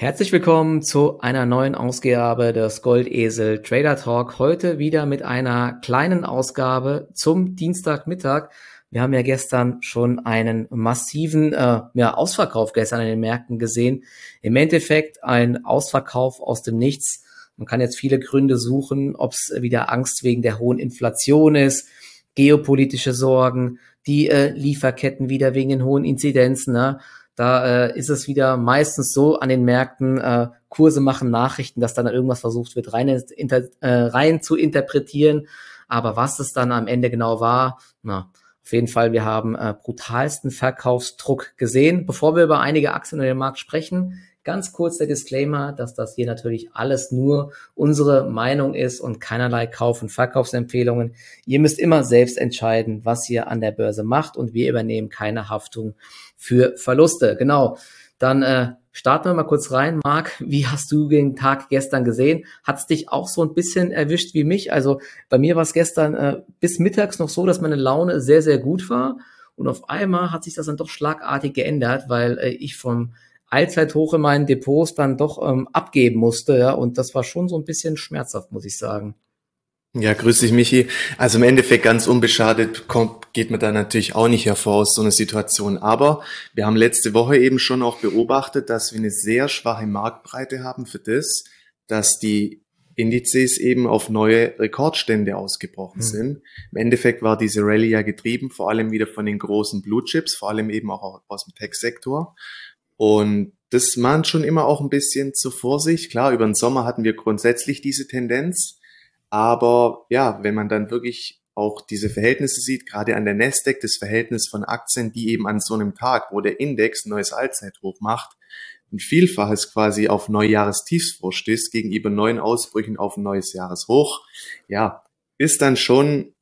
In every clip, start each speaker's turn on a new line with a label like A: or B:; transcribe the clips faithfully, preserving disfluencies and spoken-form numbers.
A: Herzlich willkommen zu einer neuen Ausgabe des Goldesel Trader Talk. Heute wieder mit einer kleinen Ausgabe zum Dienstagmittag. Wir haben ja gestern schon einen massiven äh, ja, Ausverkauf gestern an den Märkten gesehen. Im Endeffekt ein Ausverkauf aus dem Nichts. Man kann jetzt viele Gründe suchen, ob es wieder Angst wegen der hohen Inflation ist, geopolitische Sorgen, die äh, Lieferketten wieder wegen den hohen Inzidenzen, ne? Da äh, ist es wieder meistens so an den Märkten, äh, Kurse machen Nachrichten, dass dann irgendwas versucht wird, rein, inter, äh, rein zu interpretieren. Aber was es dann am Ende genau war, na, auf jeden Fall, wir haben äh, brutalsten Verkaufsdruck gesehen. Bevor wir über einige Aktien in den Markt sprechen, ganz kurz der Disclaimer, dass das hier natürlich alles nur unsere Meinung ist und keinerlei Kauf- und Verkaufsempfehlungen. Ihr müsst immer selbst entscheiden, was ihr an der Börse macht, und wir übernehmen keine Haftung für Verluste. Genau, dann äh, starten wir mal kurz rein. Marc, wie hast du den Tag gestern gesehen? Hat es dich auch so ein bisschen erwischt wie mich? Also bei mir war es gestern äh, bis mittags noch so, dass meine Laune sehr, sehr gut war. Und auf einmal hat sich das dann doch schlagartig geändert, weil äh, ich vom Allzeithoch in meinen Depots dann doch ähm, abgeben musste. Ja, und das war schon so ein bisschen schmerzhaft, muss ich sagen.
B: Ja, grüß dich, Michi. Also im Endeffekt ganz unbeschadet kommt, geht man da natürlich auch nicht hervor aus so einer Situation. Aber wir haben letzte Woche eben schon auch beobachtet, dass wir eine sehr schwache Marktbreite haben für das, dass die Indizes eben auf neue Rekordstände ausgebrochen
A: Hm.
B: sind. Im Endeffekt war diese Rallye ja getrieben, vor allem wieder von den großen Blue Chips, vor allem eben auch aus dem Tech-Sektor. Und das mahnt schon immer auch ein bisschen zur Vorsicht. Klar, über den Sommer hatten wir grundsätzlich diese Tendenz. Aber ja, wenn man dann wirklich auch diese Verhältnisse sieht, gerade an der Nasdaq, das Verhältnis von Aktien, die eben an so einem Tag, wo der Index ein neues Allzeithoch macht, ein Vielfaches quasi auf Neujahrestiefs vorstößt, gegenüber neuen Ausbrüchen auf ein neues Jahreshoch, ja, ist dann schon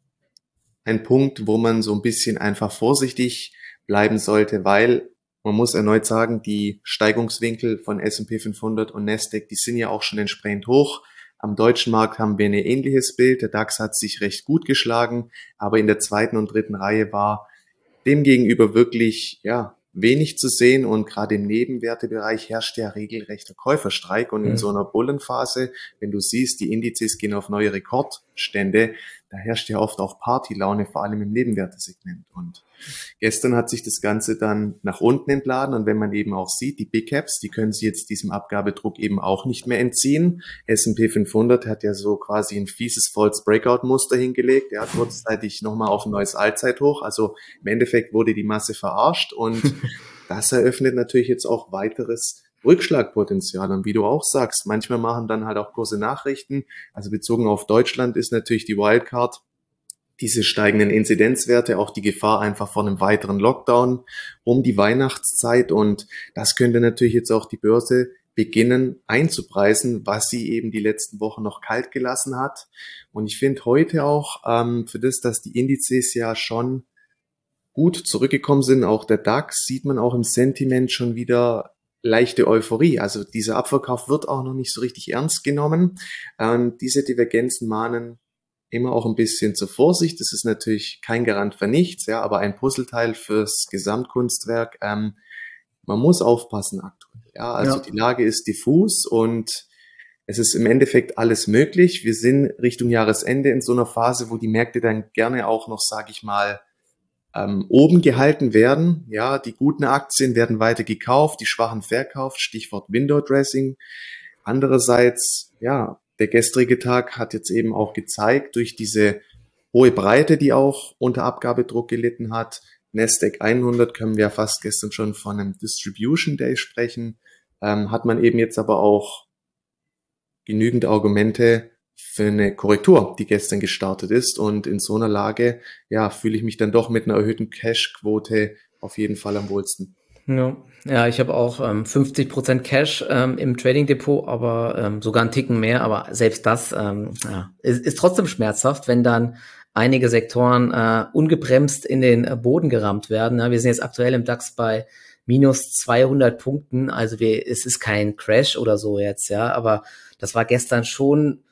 B: ein Punkt, wo man so ein bisschen einfach vorsichtig bleiben sollte, weil man muss erneut sagen, die Steigungswinkel von S und P fünfhundert und Nasdaq, die sind ja auch schon entsprechend hoch. Am deutschen Markt haben wir ein ähnliches Bild. Der DAX hat sich recht gut geschlagen, aber in der zweiten und dritten Reihe war demgegenüber wirklich, ja, wenig zu sehen, und gerade im Nebenwertebereich herrscht ja regelrechter Käuferstreik, und in so einer Bullenphase, wenn du siehst, die Indizes gehen auf neue Rekordstände, da herrscht ja oft auch Partylaune, vor allem im Nebenwertesegment. Und gestern hat sich das Ganze dann nach unten entladen, und wenn man eben auch sieht, die Big Caps, die können sich jetzt diesem Abgabedruck eben auch nicht mehr entziehen. S und P fünfhundert hat ja so quasi ein fieses False Breakout Muster hingelegt. Er hat kurzzeitig nochmal auf ein neues Allzeithoch. Also im Endeffekt wurde die Masse verarscht, und das eröffnet natürlich jetzt auch weiteres Rückschlagpotenzial. Und wie du auch sagst, manchmal machen dann halt auch große Nachrichten. Also bezogen auf Deutschland ist natürlich die Wildcard diese steigenden Inzidenzwerte, auch die Gefahr einfach vor einem weiteren Lockdown um die Weihnachtszeit. Und das könnte natürlich jetzt auch die Börse beginnen einzupreisen, was sie eben die letzten Wochen noch kalt gelassen hat. Und ich finde heute auch ähm, für das, dass die Indizes ja schon gut zurückgekommen sind, auch der DAX, sieht man auch im Sentiment schon wieder leichte Euphorie. Also dieser Abverkauf wird auch noch nicht so richtig ernst genommen. Und diese Divergenzen mahnen immer auch ein bisschen zur Vorsicht. Das ist natürlich kein Garant für nichts, ja, aber ein Puzzleteil fürs Gesamtkunstwerk. Ähm, man muss aufpassen aktuell. Ja, also
A: Ja.
B: die Lage ist diffus, und es ist im Endeffekt alles möglich. Wir sind Richtung Jahresende in so einer Phase, wo die Märkte dann gerne auch noch, sage ich mal, ähm, oben gehalten werden. Ja, die guten Aktien werden weiter gekauft, die schwachen verkauft, Stichwort Window Dressing. Andererseits, ja, der gestrige Tag hat jetzt eben auch gezeigt, durch diese hohe Breite, die auch unter Abgabedruck gelitten hat, Nasdaq hundert, können wir ja fast gestern schon von einem Distribution Day sprechen, ähm, hat man eben jetzt aber auch genügend Argumente für eine Korrektur, die gestern gestartet ist. Und in so einer Lage, ja, fühle ich mich dann doch mit einer erhöhten Cash-Quote auf jeden Fall am wohlsten.
A: Ja, ja, ich habe auch ähm, fünfzig Prozent Cash ähm, im Trading Depot, aber ähm, sogar einen Ticken mehr. Aber selbst das ähm, ja, ist, ist trotzdem schmerzhaft, wenn dann einige Sektoren äh, ungebremst in den äh, Boden gerammt werden. Ja, wir sind jetzt aktuell im DAX bei minus zweihundert Punkten. Also wir, es ist kein Crash oder so jetzt, ja. Aber das war gestern schon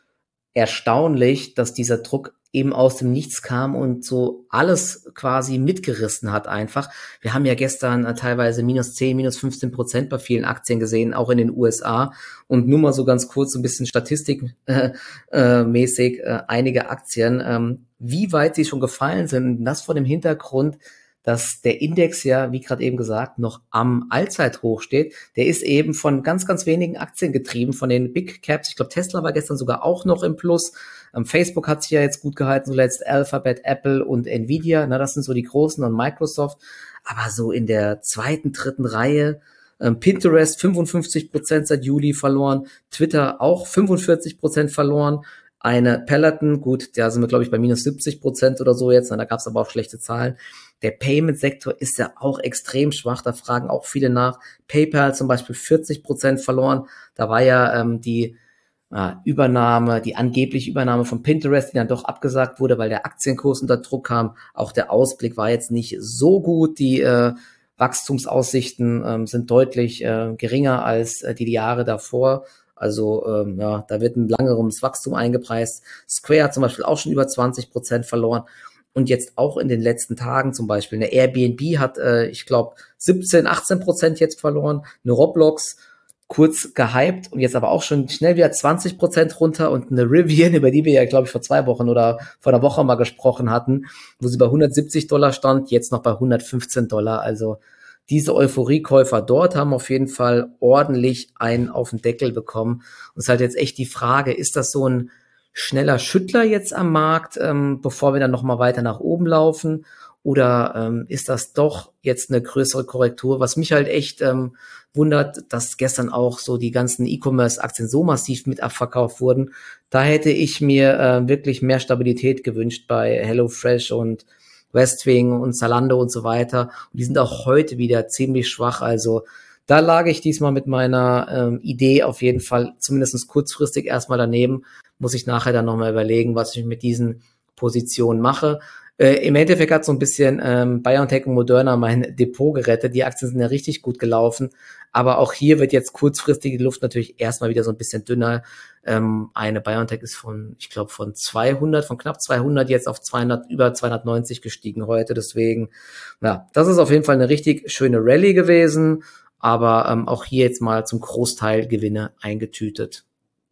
A: erstaunlich, dass dieser Druck eben aus dem Nichts kam und so alles quasi mitgerissen hat einfach. Wir haben ja gestern äh, teilweise minus zehn, minus fünfzehn Prozent bei vielen Aktien gesehen, auch in den U S A. Und nur mal so ganz kurz so ein bisschen statistikmäßig äh, äh, mäßig, äh, einige Aktien, ähm, wie weit sie schon gefallen sind. Und das vor dem Hintergrund, dass der Index ja, wie gerade eben gesagt, noch am Allzeithoch steht. Der ist eben von ganz, ganz wenigen Aktien getrieben, von den Big Caps. Ich glaube, Tesla war gestern sogar auch noch im Plus. Ähm, Facebook hat sich ja jetzt gut gehalten, zuletzt Alphabet, Apple und Nvidia. Na, das sind so die großen und Microsoft. Aber so in der zweiten, dritten Reihe, ähm, Pinterest fünfundfünfzig Prozent seit Juli verloren, Twitter auch fünfundvierzig Prozent verloren. Eine Peloton, gut, da sind wir, glaube ich, bei minus siebzig Prozent oder so jetzt. Na, da gab es aber auch schlechte Zahlen. Der Payment-Sektor ist ja auch extrem schwach, da fragen auch viele nach. PayPal zum Beispiel vierzig Prozent verloren, da war ja ähm, die äh, Übernahme, die angebliche Übernahme von Pinterest, die dann doch abgesagt wurde, weil der Aktienkurs unter Druck kam. Auch der Ausblick war jetzt nicht so gut, die äh, Wachstumsaussichten ähm, sind deutlich äh, geringer als äh, die, die Jahre davor. Also ähm, ja, da wird ein langeres Wachstum eingepreist. Square hat zum Beispiel auch schon über zwanzig Prozent verloren. Und jetzt auch in den letzten Tagen zum Beispiel. Eine Airbnb hat, äh, ich glaube, siebzehn, achtzehn Prozent jetzt verloren. Eine Roblox kurz gehypt und jetzt aber auch schon schnell wieder zwanzig Prozent runter. Und eine Rivian, über die wir ja, glaube ich, vor zwei Wochen oder vor einer Woche mal gesprochen hatten, wo sie bei hundertsiebzig Dollar stand, jetzt noch bei hundertfünfzehn Dollar. Also diese Euphoriekäufer dort haben auf jeden Fall ordentlich einen auf den Deckel bekommen. Und es ist halt jetzt echt die Frage, ist das so ein schneller Schüttler jetzt am Markt, ähm, bevor wir dann nochmal weiter nach oben laufen? Oder ähm, ist das doch jetzt eine größere Korrektur? Was mich halt echt ähm, wundert, dass gestern auch so die ganzen E-Commerce-Aktien so massiv mit abverkauft wurden. Da hätte ich mir äh, wirklich mehr Stabilität gewünscht bei HelloFresh und Westwing und Zalando und so weiter. Und die sind auch heute wieder ziemlich schwach. Also da lag ich diesmal mit meiner ähm, Idee auf jeden Fall zumindest kurzfristig erstmal daneben. Muss ich nachher dann nochmal überlegen, was ich mit diesen Positionen mache. Äh, im Endeffekt hat so ein bisschen ähm, BioNTech und Moderna mein Depot gerettet. Die Aktien sind ja richtig gut gelaufen. Aber auch hier wird jetzt kurzfristig die Luft natürlich erstmal wieder so ein bisschen dünner. Ähm, eine BioNTech ist von, ich glaube, von zweihundert, von knapp zweihundert jetzt auf zweihundert, über zweihundertneunzig gestiegen heute. Deswegen, ja, das ist auf jeden Fall eine richtig schöne Rallye gewesen. Aber ähm, auch hier jetzt mal zum Großteil Gewinne eingetütet.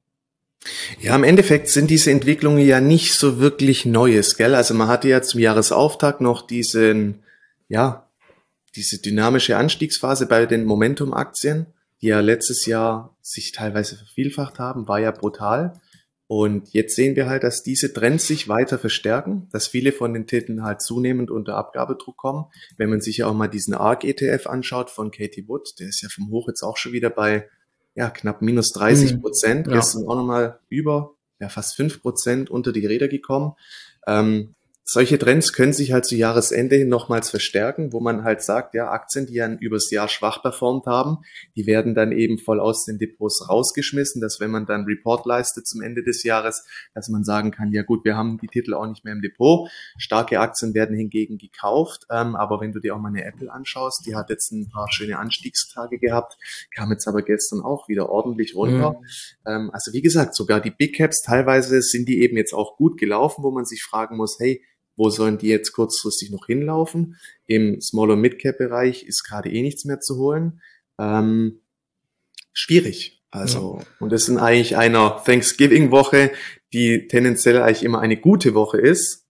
B: Ja, im Endeffekt sind diese Entwicklungen ja nicht so wirklich Neues, gell? Also man hatte ja zum Jahresauftakt noch diesen, ja, diese dynamische Anstiegsphase bei den Momentum-Aktien, die ja letztes Jahr sich teilweise vervielfacht haben, war ja brutal. Und jetzt sehen wir halt, dass diese Trends sich weiter verstärken, dass viele von den Titeln halt zunehmend unter Abgabedruck kommen. Wenn man sich ja auch mal diesen A R K E T F anschaut von Katie Wood, der ist ja vom Hoch jetzt auch schon wieder bei ja knapp minus dreißig Prozent,
A: Mhm.
B: ja. Gestern auch nochmal über ja fast fünf Prozent unter die Räder gekommen. Ähm, solche Trends können sich halt zu Jahresende hin nochmals verstärken, wo man halt sagt, ja, Aktien, die ja übers Jahr schwach performt haben, die werden dann eben voll aus den Depots rausgeschmissen, dass wenn man dann Report leistet zum Ende des Jahres, dass man sagen kann, ja gut, wir haben die Titel auch nicht mehr im Depot. Starke Aktien werden hingegen gekauft, ähm, aber wenn du dir auch mal eine Apple anschaust, die hat jetzt ein paar schöne Anstiegstage gehabt, kam jetzt aber gestern auch wieder ordentlich runter. Mhm. Ähm, also wie gesagt, sogar die Big Caps, teilweise sind die eben jetzt auch gut gelaufen, wo man sich fragen muss, hey, wo sollen die jetzt kurzfristig noch hinlaufen? Im Small- und Mid-Cap-Bereich ist gerade eh nichts mehr zu holen. Ähm, schwierig. Also, ja. Und das in eigentlich einer Thanksgiving-Woche, die tendenziell eigentlich immer eine gute Woche ist.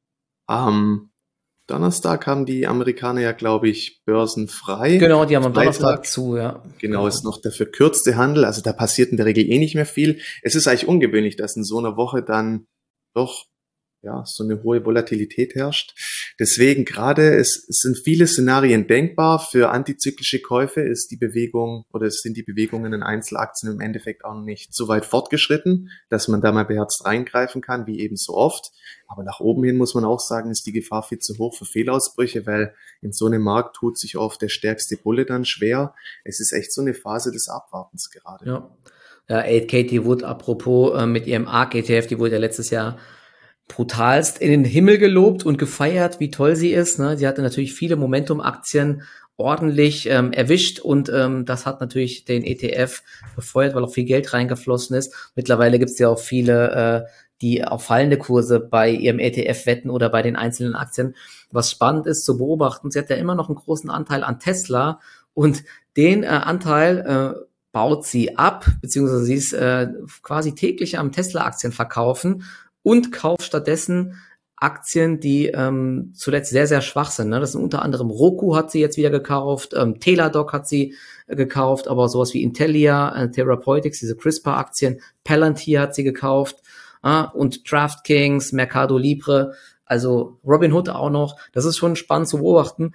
B: Am Donnerstag haben die Amerikaner ja, glaube ich, börsenfrei.
A: Genau, die haben am
B: Freitag,
A: Donnerstag zu, ja.
B: Genau, genau, ist noch der verkürzte Handel. Also da passiert in der Regel eh nicht mehr viel. Es ist eigentlich ungewöhnlich, dass in so einer Woche dann doch ja, so eine hohe Volatilität herrscht. Deswegen gerade, es, es sind viele Szenarien denkbar. Für antizyklische Käufe ist die Bewegung oder es sind die Bewegungen in Einzelaktien im Endeffekt auch noch nicht so weit fortgeschritten, dass man da mal beherzt reingreifen kann, wie eben so oft. Aber nach oben hin muss man auch sagen, ist die Gefahr viel zu hoch für Fehlausbrüche, weil in so einem Markt tut sich oft der stärkste Bulle dann schwer. Es ist echt so eine Phase des Abwartens gerade.
A: Ja, ja Katie Wood, apropos, äh, mit ihrem A R K E T F, die wurde ja letztes Jahr brutalst in den Himmel gelobt und gefeiert, wie toll sie ist. Ne? Sie hatte natürlich viele Momentum-Aktien ordentlich ähm, erwischt und ähm, das hat natürlich den E T F befeuert, weil auch viel Geld reingeflossen ist. Mittlerweile gibt es ja auch viele äh, die auf fallende Kurse bei ihrem E T F wetten oder bei den einzelnen Aktien. Was spannend ist zu beobachten, sie hat ja immer noch einen großen Anteil an Tesla und den äh, Anteil äh, baut sie ab, beziehungsweise sie ist äh, quasi täglich am Tesla-Aktien verkaufen und kauft stattdessen Aktien, die ähm, zuletzt sehr, sehr schwach sind. Ne? Das sind unter anderem Roku hat sie jetzt wieder gekauft, ähm, Teladoc hat sie äh, gekauft, aber sowas wie Intellia, äh, Therapeutics, diese CRISPR-Aktien, Palantir hat sie gekauft äh, und DraftKings, Mercado Libre, also Robinhood auch noch. Das ist schon spannend zu beobachten.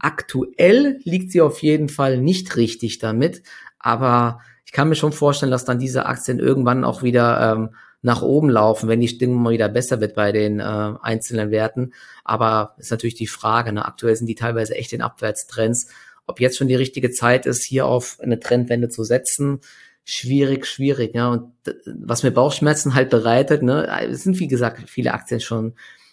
A: Aktuell liegt sie auf jeden Fall nicht richtig damit, aber ich kann mir schon vorstellen, dass dann diese Aktien irgendwann auch wieder ähm, nach oben laufen, wenn die Stimmung mal wieder besser wird bei den äh, einzelnen Werten. Aber ist natürlich die Frage, ne? Aktuell sind die teilweise echt in Abwärtstrends. Ob jetzt schon die richtige Zeit ist, hier auf eine Trendwende zu setzen, schwierig, schwierig. Ja. Und was mir Bauchschmerzen halt bereitet, ne, es sind wie gesagt viele Aktien schon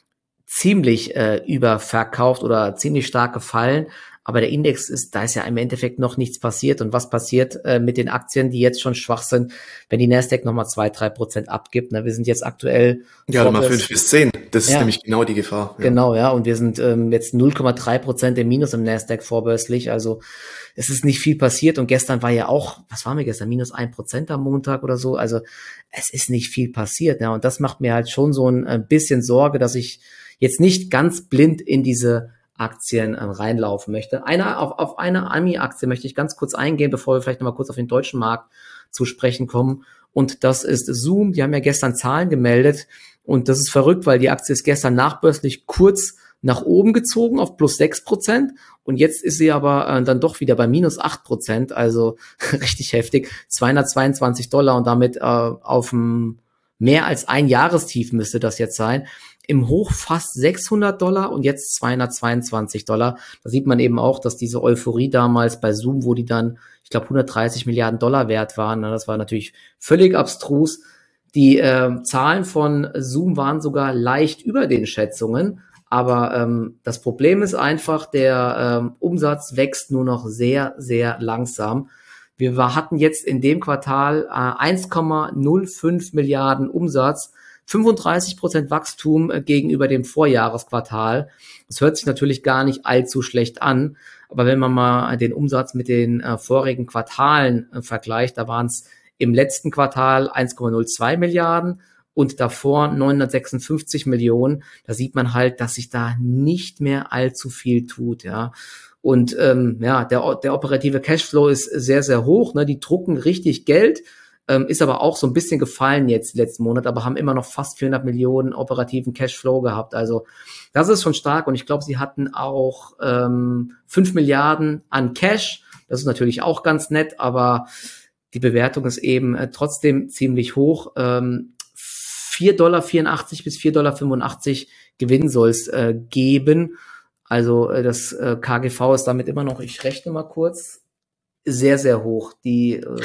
A: ziemlich äh, überverkauft oder ziemlich stark gefallen. Aber der Index ist, da ist ja im Endeffekt noch nichts passiert. Und was passiert äh, mit den Aktien, die jetzt schon schwach sind, wenn die Nasdaq nochmal zwei, drei Prozent abgibt? Ne? Wir sind jetzt aktuell...
B: Ja, mal fünf bis zehn. Das ist
A: ja,
B: nämlich genau die Gefahr.
A: Ja. Genau, ja. Und wir sind ähm, jetzt null Komma drei Prozent im Minus im Nasdaq vorbörslich. Also es ist nicht viel passiert. Und gestern war ja auch, was waren wir gestern? Minus ein Prozent am Montag oder so. Also es ist nicht viel passiert. Ja. Und das macht mir halt schon so ein, ein bisschen Sorge, dass ich jetzt nicht ganz blind in diese Aktien äh, reinlaufen möchte. Eine, auf, auf eine Ami-Aktie möchte ich ganz kurz eingehen, bevor wir vielleicht nochmal kurz auf den deutschen Markt zu sprechen kommen. Und das ist Zoom. Die haben ja gestern Zahlen gemeldet. Und das ist verrückt, weil die Aktie ist gestern nachbörslich kurz nach oben gezogen auf plus sechs Prozent. Und jetzt ist sie aber äh, dann doch wieder bei minus acht Prozent. Also richtig heftig. zweihundertzweiundzwanzig Dollar und damit äh, auf dem mehr als ein Jahrestief müsste das jetzt sein. Im Hoch fast sechshundert Dollar und jetzt zweihundertzweiundzwanzig Dollar. Da sieht man eben auch, dass diese Euphorie damals bei Zoom, wo die dann, ich glaube, hundertdreißig Milliarden Dollar wert waren, das war natürlich völlig abstrus. Die äh, Zahlen von Zoom waren sogar leicht über den Schätzungen, aber ähm, das Problem ist einfach, der ähm, Umsatz wächst nur noch sehr, sehr langsam. Wir war, hatten jetzt in dem Quartal äh, eins Komma null fünf Milliarden Umsatz, fünfunddreißig Prozent Wachstum äh, gegenüber dem Vorjahresquartal. Das hört sich natürlich gar nicht allzu schlecht an, aber wenn man mal den Umsatz mit den äh, vorigen Quartalen äh, vergleicht, da waren es im letzten Quartal eins Komma null zwei Milliarden und davor neunhundertsechsundfünfzig Millionen. Da sieht man halt, dass sich da nicht mehr allzu viel tut, ja. Und ähm, ja, der, der operative Cashflow ist sehr, sehr hoch. Ne? Die drucken richtig Geld, ähm, ist aber auch so ein bisschen gefallen jetzt letzten Monat, aber haben immer noch fast vierhundert Millionen operativen Cashflow gehabt. Also das ist schon stark. Und ich glaube, sie hatten auch ähm, fünf Milliarden an Cash. Das ist natürlich auch ganz nett, aber die Bewertung ist eben äh, trotzdem ziemlich hoch. Ähm, vier Komma vierundachtzig Dollar bis vier Komma fünfundachtzig Dollar Gewinn soll es äh, geben. Also äh, das äh, K G V ist damit immer noch, ich rechne mal kurz, sehr, sehr hoch. Die äh,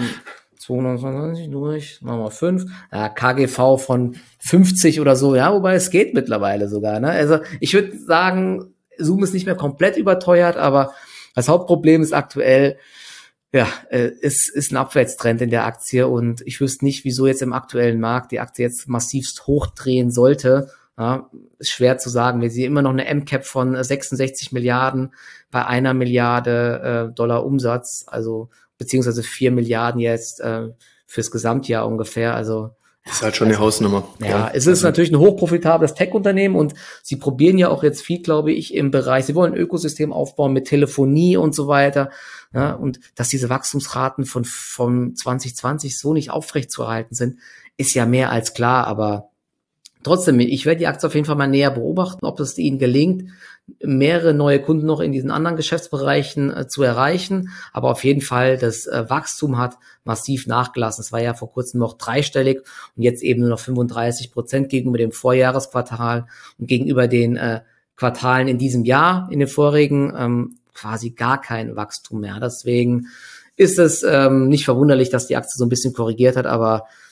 A: zweihundertzweiundzwanzig durch, machen wir fünf, ja, K G V von fünfzig oder so, ja, wobei es geht mittlerweile sogar. Ne? Also ich würde sagen, Zoom ist nicht mehr komplett überteuert, aber das Hauptproblem ist aktuell, ja, äh, es ist ein Abwärtstrend in der Aktie und ich wüsste nicht, wieso jetzt im aktuellen Markt die Aktie jetzt massivst hochdrehen sollte. Ja, ist schwer zu sagen. Wir sehen immer noch eine M Cap von sechsundsechzig Milliarden bei einer Milliarde äh, Dollar Umsatz, also beziehungsweise vier Milliarden jetzt äh, fürs Gesamtjahr ungefähr. Also
B: das ist halt schon also, eine Hausnummer.
A: Ja, ja, es ist natürlich ein hochprofitables Tech-Unternehmen und sie probieren ja auch jetzt viel, glaube ich, im Bereich, sie wollen ein Ökosystem aufbauen mit Telefonie und so weiter. Ja, und dass diese Wachstumsraten von, von zwanzig zwanzig so nicht aufrechtzuerhalten sind, ist ja mehr als klar, aber trotzdem, ich werde die Aktie auf jeden Fall mal näher beobachten, ob es ihnen gelingt, mehrere neue Kunden noch in diesen anderen Geschäftsbereichen äh, zu erreichen. Aber auf jeden Fall, das äh, Wachstum hat massiv nachgelassen. Es war ja vor kurzem noch dreistellig und jetzt eben nur noch fünfunddreißig Prozent gegenüber dem Vorjahresquartal und gegenüber den äh, Quartalen in diesem Jahr, in den vorigen, ähm, quasi gar kein Wachstum mehr. Deswegen ist es ähm, nicht verwunderlich, dass die Aktie so ein bisschen korrigiert hat, aber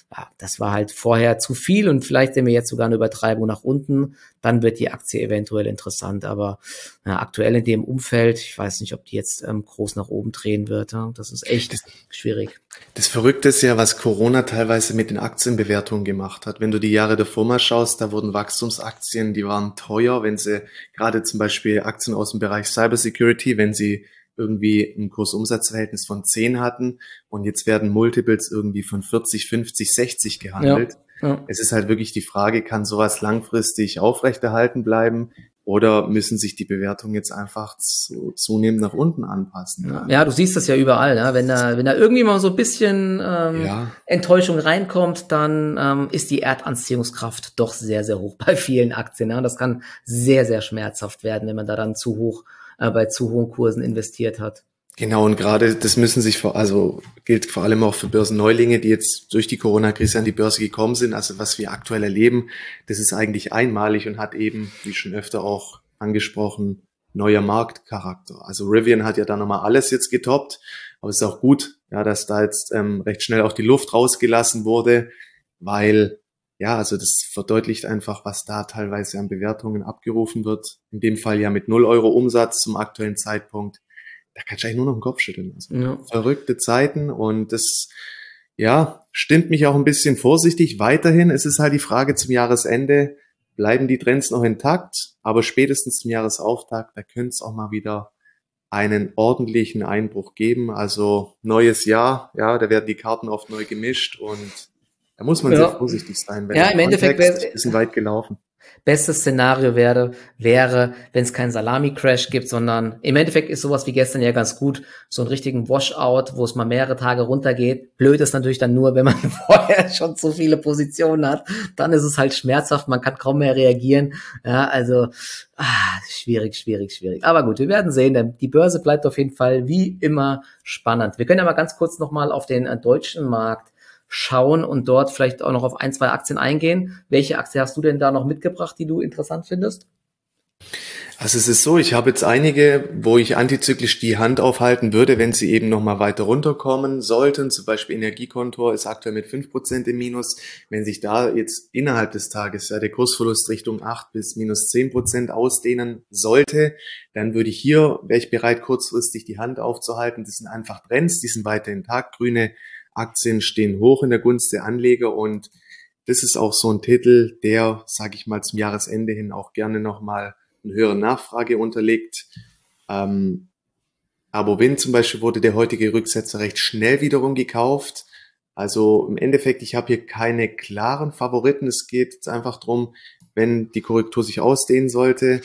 A: ja, das war halt vorher zu viel und vielleicht sehen wir jetzt sogar eine Übertreibung nach unten, dann wird die Aktie eventuell interessant, aber ja, aktuell in dem Umfeld, ich weiß nicht, ob die jetzt ähm, groß nach oben drehen wird, ja? Das ist echt
B: Das,
A: schwierig.
B: das Verrückte ist ja, was Corona teilweise mit den Aktienbewertungen gemacht hat. Wenn du die Jahre davor mal schaust, da wurden Wachstumsaktien, die waren teuer, wenn sie, gerade zum Beispiel Aktien aus dem Bereich Cybersecurity, wenn sie irgendwie ein Kurs-Umsatz-Verhältnis von zehn hatten und jetzt werden Multiples irgendwie von vierzig, fünfzig, sechzig
A: Ja,
B: gehandelt.
A: ja.
B: Es ist halt wirklich die Frage, kann sowas langfristig aufrechterhalten bleiben oder müssen sich die Bewertungen jetzt einfach zu, zunehmend nach unten anpassen?
A: Ja,
B: Also,
A: ja, du siehst das ja überall, ne? Wenn da, wenn da irgendwie mal so ein bisschen ähm,
B: ja,
A: Enttäuschung reinkommt, dann ähm, ist die Erdanziehungskraft doch sehr, sehr hoch bei vielen Aktien. Ne? Und das kann sehr, sehr schmerzhaft werden, wenn man da dann zu hoch äh, bei zu hohen Kursen investiert hat.
B: genau. Und gerade das müssen sich vor, also gilt vor allem auch für Börsenneulinge, die jetzt durch die Corona-Krise an die Börse gekommen sind. Also was wir aktuell erleben, das ist eigentlich einmalig und hat eben, wie schon öfter auch angesprochen, neuer Marktcharakter. Also Rivian hat ja da nochmal alles jetzt getoppt, aber es ist auch gut, ja, dass da jetzt ähm, recht schnell auch die Luft rausgelassen wurde, weil ja, also das verdeutlicht einfach, was da teilweise an Bewertungen abgerufen wird. In dem Fall ja mit null Euro Umsatz zum aktuellen Zeitpunkt. Da kannst du eigentlich nur noch den Kopf schütteln. Also
A: Ja.
B: verrückte Zeiten und das, ja, stimmt mich auch ein bisschen vorsichtig. Weiterhin ist es halt die Frage zum Jahresende, bleiben die Trends noch intakt, aber spätestens zum Jahresauftakt, da könnte es auch mal wieder einen ordentlichen Einbruch geben. Also neues Jahr, ja, da werden die Karten oft neu gemischt und da muss man sehr
A: Ja,
B: vorsichtig sein, weil
A: ja,
B: der
A: im Endeffekt
B: Kontext
A: wäre
B: ist ein weit gelaufen.
A: bestes Szenario wäre, wäre, wenn es keinen Salami-Crash gibt, sondern im Endeffekt ist sowas wie gestern ja ganz gut, so einen richtigen Washout, wo es mal mehrere Tage runtergeht. Blöd ist natürlich dann nur, wenn man vorher schon zu viele Positionen hat, dann ist es halt schmerzhaft, man kann kaum mehr reagieren. Ja, also ah, schwierig, schwierig, schwierig. Aber gut, wir werden sehen, denn die Börse bleibt auf jeden Fall wie immer spannend. Wir können ja mal ganz kurz nochmal auf den äh, deutschen Markt schauen und dort vielleicht auch noch auf ein, zwei Aktien eingehen. Welche Aktie hast du denn da noch mitgebracht, die du interessant findest?
B: Also es ist so, ich habe jetzt einige, wo ich antizyklisch die Hand aufhalten würde, wenn sie eben nochmal weiter runterkommen sollten. Zum Beispiel Energiekontor ist aktuell mit fünf Prozent im Minus. Wenn sich da jetzt innerhalb des Tages ja der Kursverlust Richtung acht bis minus zehn Prozent ausdehnen sollte, dann würde ich hier, wäre ich bereit, kurzfristig die Hand aufzuhalten. Das sind einfach Trends, die sind weiterhin taggrüne. Aktien stehen hoch in der Gunst der Anleger und das ist auch so ein Titel, der, sage ich mal, zum Jahresende hin auch gerne nochmal eine höhere Nachfrage unterliegt. Ähm, Abovin zum Beispiel wurde der heutige Rücksetzer recht schnell wiederum gekauft. Also im Endeffekt, ich habe hier keine klaren Favoriten. Es geht jetzt einfach drum, wenn die Korrektur sich ausdehnen sollte,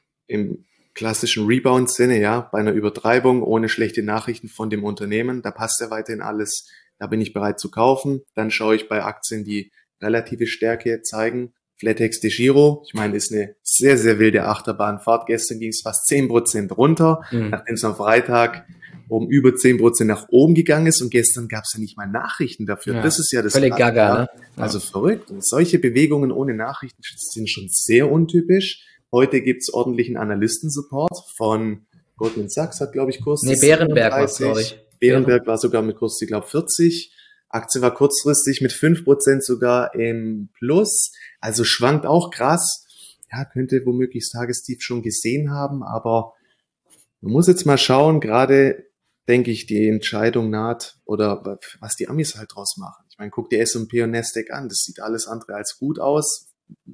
B: im klassischen Rebound-Sinne, ja, bei einer Übertreibung ohne schlechte Nachrichten von dem Unternehmen, da passt ja weiterhin alles. Da bin ich bereit zu kaufen. Dann schaue ich bei Aktien, die relative Stärke zeigen. Flatex de Giro, ich meine, ist eine sehr, sehr wilde Achterbahnfahrt. Gestern ging es fast zehn Prozent runter,
A: Mhm.
B: nachdem es am Freitag um über zehn Prozent nach oben gegangen ist und gestern gab es ja nicht mal Nachrichten dafür.
A: Ja,
B: Das ist ja das
A: völlig
B: Krasse,
A: gaga,
B: ja.
A: ne? Ja.
B: Also verrückt. Und solche Bewegungen ohne Nachrichten sind schon sehr untypisch. Heute gibt's ordentlichen Analystensupport von Goldman Sachs, hat glaube ich Kurs
A: Nee, Bärenberg war's, glaube ich.
B: Bärenberg war sogar mit Kurs, ich glaube vierzig. Aktie war kurzfristig mit fünf Prozent sogar im Plus. Also schwankt auch krass. Ja, könnte womöglich das Tagestief schon gesehen haben, aber man muss jetzt mal schauen, gerade denke ich, die Entscheidung naht oder was die Amis halt draus machen. Ich meine, guck dir S und P und Nasdaq an, das sieht alles andere als gut aus.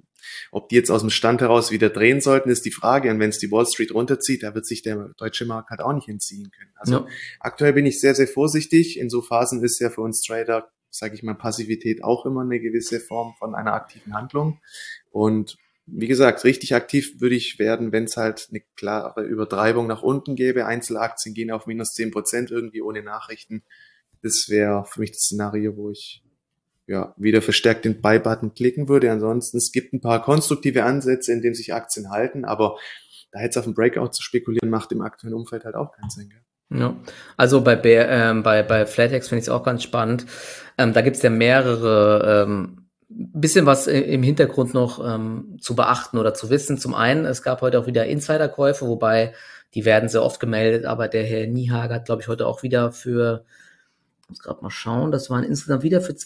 B: Ob die jetzt aus dem Stand heraus wieder drehen sollten, ist die Frage. Und wenn es die Wall Street runterzieht, da wird sich der deutsche Markt halt auch nicht entziehen können. Also
A: Ja.
B: aktuell bin ich sehr, sehr vorsichtig. In so Phasen ist ja für uns Trader, sage ich mal, Passivität auch immer eine gewisse Form von einer aktiven Handlung. Und wie gesagt, richtig aktiv würde ich werden, wenn es halt eine klare Übertreibung nach unten gäbe. Einzelaktien gehen auf minus zehn Prozent irgendwie ohne Nachrichten. Das wäre für mich das Szenario, wo ich ja wieder verstärkt den Buy-Button klicken würde. Ansonsten, es gibt ein paar konstruktive Ansätze, in denen sich Aktien halten, aber da jetzt auf einen Breakout zu spekulieren, macht im aktuellen Umfeld halt auch keinen Sinn. Gell?
A: Ja, also bei, Bär- ähm, bei, bei Flatex finde ich es auch ganz spannend. Ähm, da gibt es ja mehrere, ähm, bisschen was i- im Hintergrund noch ähm, zu beachten oder zu wissen. Zum einen, es gab heute auch wieder Insiderkäufe, wobei die werden sehr oft gemeldet, aber der Herr Niehager hat, glaube ich, heute auch wieder für muss gerade mal schauen, das waren insgesamt wieder für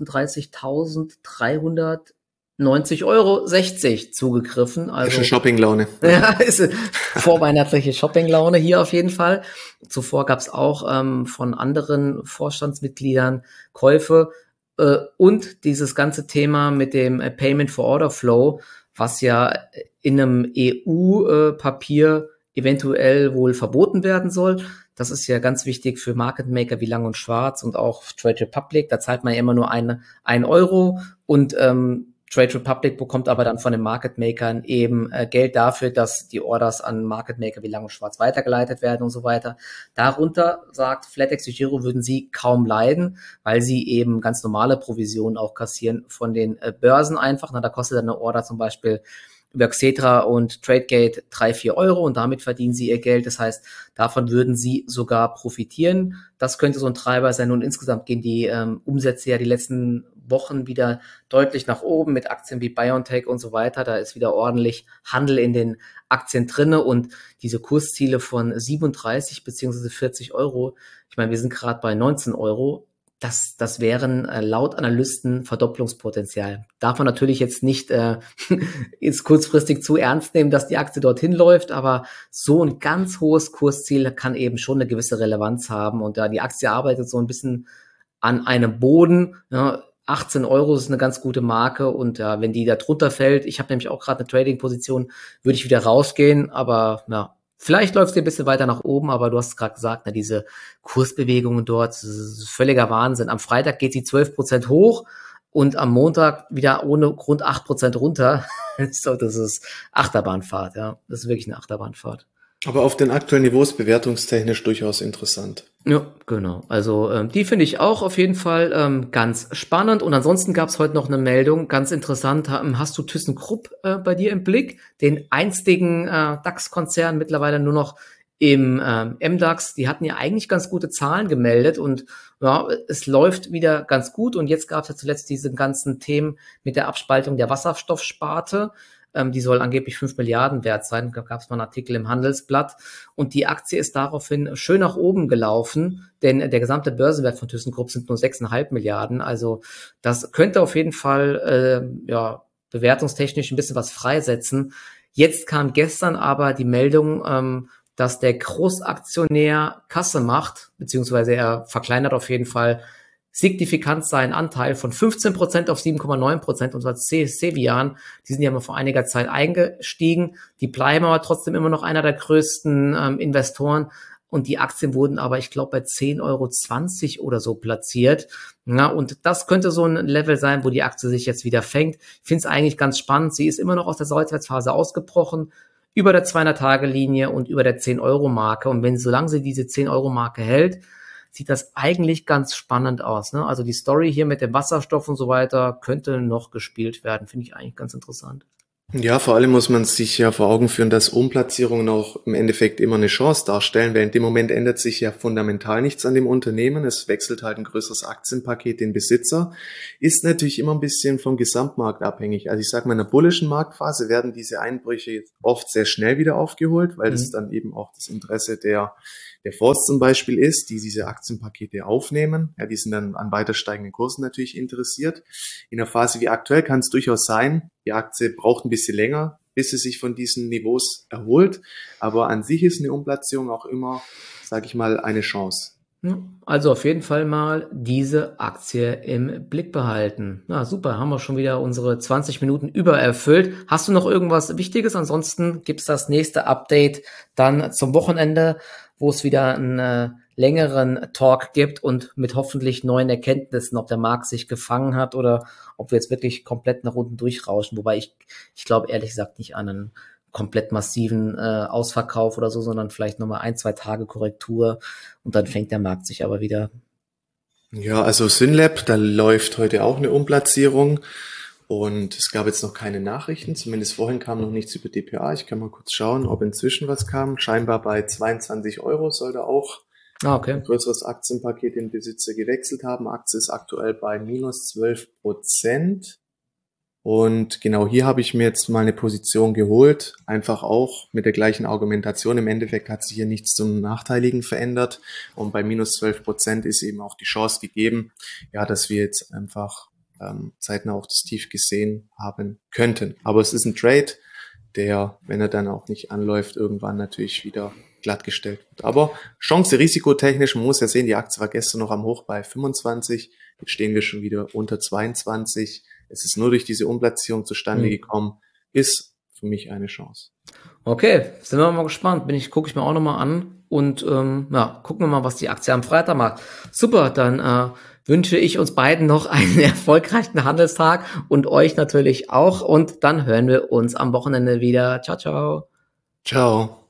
A: zweihundertachtunddreißigtausenddreihundertneunzig Euro sechzig zugegriffen.
B: Das ist schon
A: Also
B: Shoppinglaune.
A: ja, ist vorweihnachtliche Shoppinglaune hier auf jeden Fall. Zuvor gab es auch ähm, von anderen Vorstandsmitgliedern Käufe äh, und dieses ganze Thema mit dem äh, Payment for Order Flow, was ja in einem E U-Papier eventuell wohl verboten werden soll. Das ist ja ganz wichtig für Market Maker wie Lang und Schwarz und auch Trade Republic. Da zahlt man ja immer nur eine, ein Euro und ähm, Trade Republic bekommt aber dann von den Market Makern eben äh, Geld dafür, dass die Orders an Market Maker wie Lang und Schwarz weitergeleitet werden und so weiter. Darunter, sagt Flatex und Giro, würden sie kaum leiden, weil sie eben ganz normale Provisionen auch kassieren von den äh, Börsen einfach. Na, da kostet eine Order zum Beispiel über Xetra und Tradegate drei, vier Euro und damit verdienen sie ihr Geld. Das heißt, davon würden sie sogar profitieren. Das könnte so ein Treiber sein. Und insgesamt gehen die ähm, Umsätze ja die letzten Wochen wieder deutlich nach oben mit Aktien wie BioNTech und so weiter. Da ist wieder ordentlich Handel in den Aktien drinne und diese Kursziele von siebenunddreißig beziehungsweise vierzig Euro. Ich meine, wir sind gerade bei neunzehn Euro. Das, das wären äh, laut Analysten Verdopplungspotenzial. Darf man natürlich jetzt nicht äh, jetzt kurzfristig zu ernst nehmen, dass die Aktie dorthin läuft, aber so ein ganz hohes Kursziel kann eben schon eine gewisse Relevanz haben. Und da die Aktie arbeitet so ein bisschen an einem Boden, ja, achtzehn Euro ist eine ganz gute Marke und ja, wenn die da drunter fällt, ich habe nämlich auch gerade eine Trading-Position, würde ich wieder rausgehen, aber ja, vielleicht läuft es ein bisschen weiter nach oben, aber du hast es gerade gesagt, na, diese Kursbewegungen dort, das ist völliger Wahnsinn. Am Freitag geht sie zwölf Prozent hoch und am Montag wieder ohne Grund acht Prozent runter. So, das ist Achterbahnfahrt, ja. Das ist wirklich eine Achterbahnfahrt.
B: Aber auf den aktuellen Niveaus bewertungstechnisch durchaus interessant.
A: Ja, genau. Also ähm, die finde ich auch auf jeden Fall ähm, ganz spannend. Und ansonsten gab es heute noch eine Meldung, ganz interessant. Ähm, hast du ThyssenKrupp äh, bei dir im Blick? Den einstigen äh, DAX-Konzern, mittlerweile nur noch im ähm, M DAX. Die hatten ja eigentlich ganz gute Zahlen gemeldet und ja, es läuft wieder ganz gut. Und jetzt gab es ja zuletzt diese ganzen Themen mit der Abspaltung der Wasserstoffsparte. Ähm, die soll angeblich fünf Milliarden wert sein. Da gab es mal einen Artikel im Handelsblatt. Und die Aktie ist daraufhin schön nach oben gelaufen, denn der gesamte Börsenwert von ThyssenKrupp sind nur sechs Komma fünf Milliarden. Also das könnte auf jeden Fall äh, ja bewertungstechnisch ein bisschen was freisetzen. Jetzt kam gestern aber die Meldung, ähm, dass der Großaktionär Kasse macht, beziehungsweise er verkleinert auf jeden Fall signifikant seinen Anteil von fünfzehn Prozent auf sieben Komma neun Prozent. Und zwar Cevian, die sind ja mal vor einiger Zeit eingestiegen. Die bleiben aber trotzdem immer noch einer der größten ähm, Investoren. Und die Aktien wurden aber, ich glaube, bei zehn Euro zwanzig oder so platziert. Ja, und das könnte so ein Level sein, wo die Aktie sich jetzt wieder fängt. Ich finde es eigentlich ganz spannend. Sie ist immer noch aus der Seitwärtsphase ausgebrochen, über der zweihundert-Tage-Linie und über der zehn-Euro-Marke. Und wenn, solange sie diese zehn-Euro-Marke hält, sieht das eigentlich ganz spannend aus, ne? Also die Story hier mit dem Wasserstoff und so weiter könnte noch gespielt werden, finde ich eigentlich ganz interessant.
B: Ja, vor allem muss man sich ja vor Augen führen, dass Umplatzierungen auch im Endeffekt immer eine Chance darstellen, weil in dem Moment ändert sich ja fundamental nichts an dem Unternehmen. Es wechselt halt ein größeres Aktienpaket den Besitzer. Ist natürlich immer ein bisschen vom Gesamtmarkt abhängig. Also ich sage mal, in einer bullischen Marktphase werden diese Einbrüche oft sehr schnell wieder aufgeholt, weil das
A: Mhm.
B: dann eben auch das Interesse der der Fonds zum Beispiel ist, die diese Aktienpakete aufnehmen. Ja, die sind dann an weiter steigenden Kursen natürlich interessiert. In einer Phase wie aktuell kann es durchaus sein, die Aktie braucht ein bisschen länger, bis sie sich von diesen Niveaus erholt. Aber an sich ist eine Umplatzierung auch immer, sage ich mal, eine Chance.
A: Ja, also auf jeden Fall mal diese Aktie im Blick behalten. Na super, haben wir schon wieder unsere zwanzig Minuten übererfüllt. Hast du noch irgendwas Wichtiges? Ansonsten gibt's das nächste Update dann zum Wochenende, wo es wieder einen äh, längeren Talk gibt und mit hoffentlich neuen Erkenntnissen, ob der Markt sich gefangen hat oder ob wir jetzt wirklich komplett nach unten durchrauschen. Wobei ich, ich glaube ehrlich gesagt nicht an einen komplett massiven äh, Ausverkauf oder so, sondern vielleicht nochmal ein, zwei Tage Korrektur und dann fängt der Markt sich aber wieder.
B: Ja, also Synlab, da läuft heute auch eine Umplatzierung. Und es gab jetzt noch keine Nachrichten, zumindest vorhin kam noch nichts über D P A. Ich kann mal kurz schauen, ob inzwischen was kam. Scheinbar bei zweiundzwanzig Euro soll da auch
A: Ah,
B: ein
A: okay.
B: größeres Aktienpaket den Besitzer gewechselt haben. Aktie ist aktuell bei minus zwölf Prozent. Und genau hier habe ich mir jetzt mal eine Position geholt, einfach auch mit der gleichen Argumentation. Im Endeffekt hat sich hier nichts zum Nachteiligen verändert und bei minus zwölf Prozent ist eben auch die Chance gegeben, ja, dass wir jetzt einfach ähm, zeitnah auch das Tief gesehen haben könnten. Aber es ist ein Trade, der, wenn er dann auch nicht anläuft, irgendwann natürlich wieder glattgestellt wird. Aber Chance risikotechnisch, man muss ja sehen, die Aktie war gestern noch am Hoch bei fünfundzwanzig, jetzt stehen wir schon wieder unter zweiundzwanzig. Es ist nur durch diese Umplatzierung zustande gekommen, ist für mich eine Chance.
A: Okay, sind wir mal gespannt. Bin ich, gucke ich mir auch nochmal an und ähm, ja, gucken wir mal, was die Aktie am Freitag macht. Super, dann äh, wünsche ich uns beiden noch einen erfolgreichen Handelstag und euch natürlich auch. Und dann hören wir uns am Wochenende wieder. Ciao, ciao.
B: Ciao.